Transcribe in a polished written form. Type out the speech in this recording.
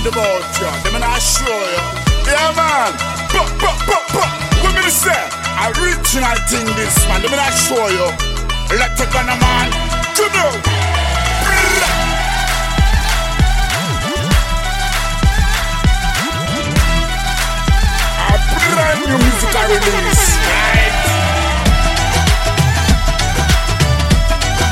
mind about you. Them and I show you. Yeah, man. What me say? Original thing this, man. Them and I show you. Let it go, man. Come on. A brand new musical release.